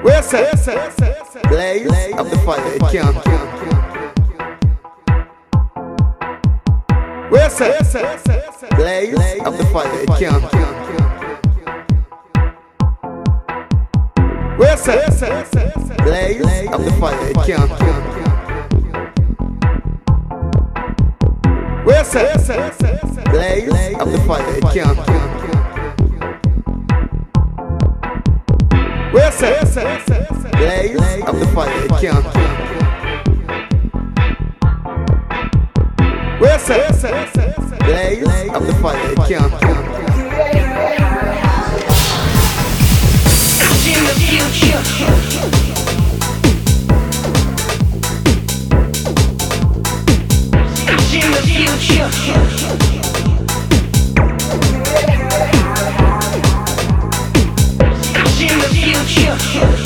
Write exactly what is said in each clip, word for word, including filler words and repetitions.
Where say? Blaze of the fire, it can't. Where say? Blaze of the fire, it can't. Where say? Blaze of the fire, it can't. Where say? Blaze of the fire, it can't. Where say? Blaze of the fire, it can't. Where say? Blaze of the fire, it can't. In the future, in the future, in the future,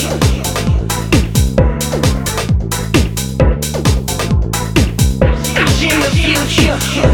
in the future.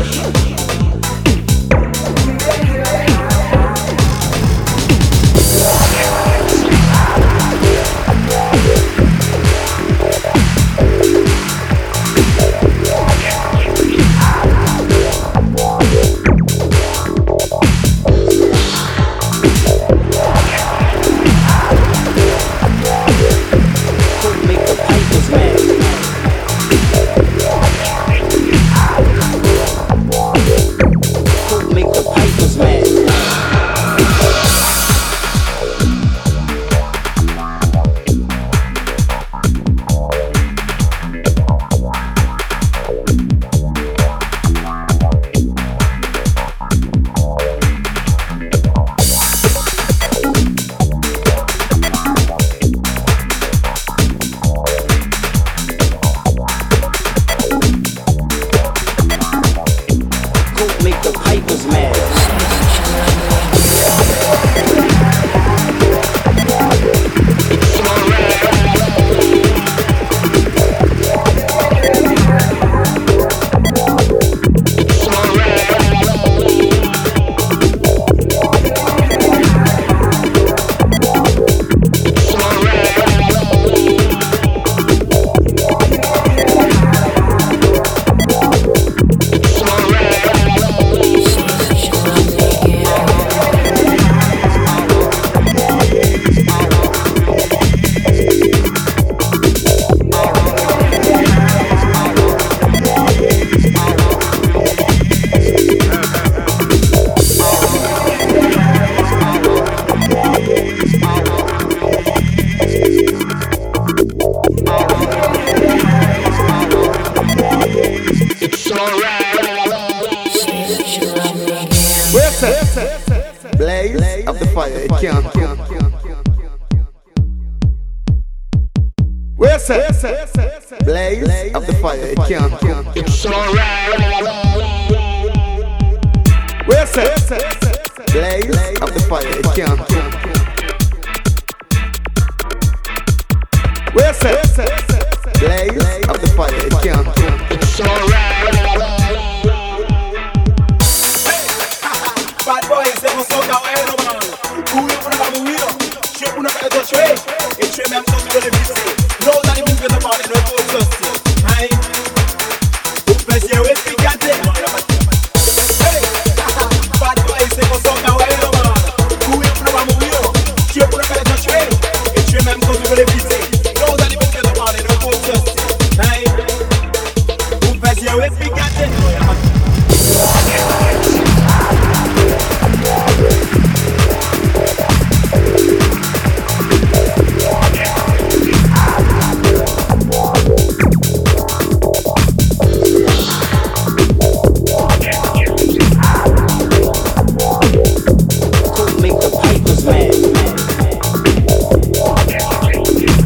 Blaze of the fire, it can't. Where say? Blaze of the fire, it can't. It's alright. Where say? Blaze of the fire, it can't. Where say? Blaze of the fire, it can't. It's alright. Bad boys, they vont sauter en haine, man. Courir pour ne pas mourir. Tuer pour ne pas être tué. Et tuer même sans se bénéficier. Nos animaux que de parler, nos pauvres sociétés. Aïe. Vous faisiez où est-ce qu'il y a des. Bad boys, they vont sauter en haine, man. Courir pour ne pas mourir. Tuer pour ne pas être tué. Et tuer même sans se bénéficier. Nos animaux que de parler, nos pauvres sociétés. Aïe. Vous faisiez où est-ce qu'il y a des. Make the pipers mad.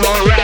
alright.